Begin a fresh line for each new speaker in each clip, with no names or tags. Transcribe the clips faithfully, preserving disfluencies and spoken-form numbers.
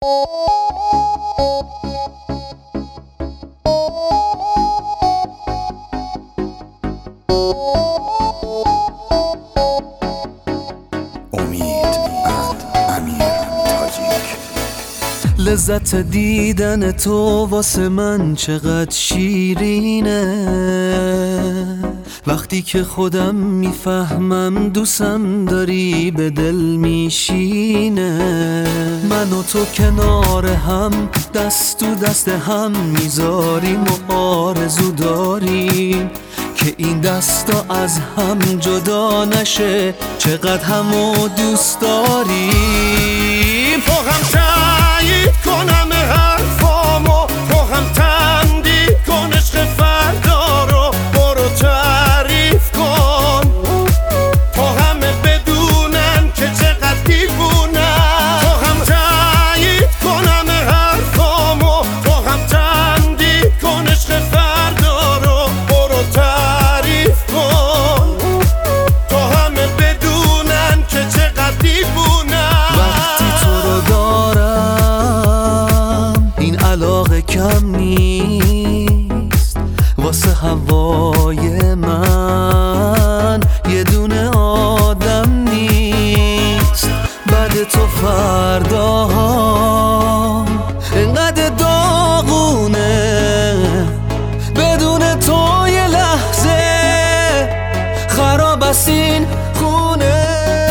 لذت دیدن تو واسه من چقدر شیرینه، وقتی که خودم میفهمم دوستم داری به دل میشینه. من و تو کنار هم دست تو دست هم میذاریم و آرزو داریم که این دستا از هم جدا نشه، چقدر همو دوست داریم.
تو هم تایید کن همه حرفامو، تو هم تمدید کن عشق فردا رو، برو تعریف کن تا همه بدونن که چقدر دیوونم. تو هم تایید کن همه حرفامو، تو هم تمدید کن عشق فردا رو، برو تعریف کن تا همه بدونن که چقدر دیوونم.
وقتی تو رو دارم این علاقه کم نیست، واسه هوای من یه دونه آدم نیست. بعد تو فرداها اینقدر داغونه، بدون تو یه لحظه خراب است این خونه.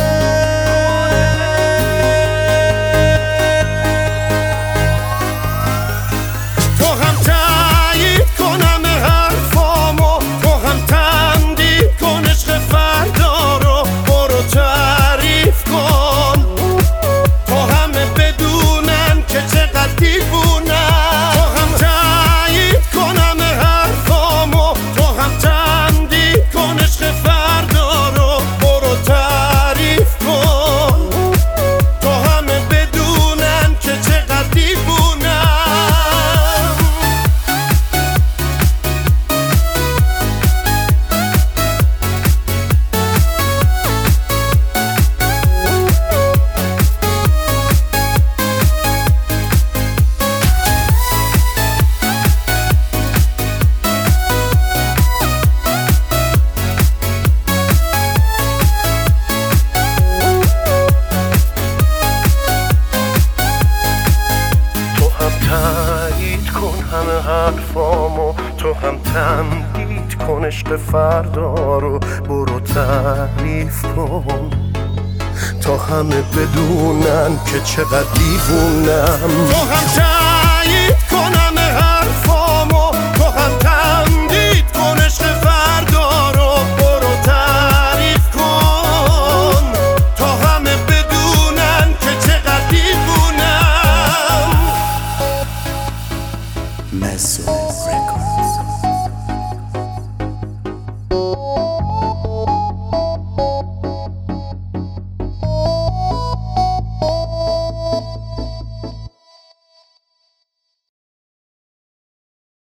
همه حرفامو، تو هم تمدید کن عشق فردا رو، برو تعریف کن تا همه بدونن که چقدر دیوونم. تو هم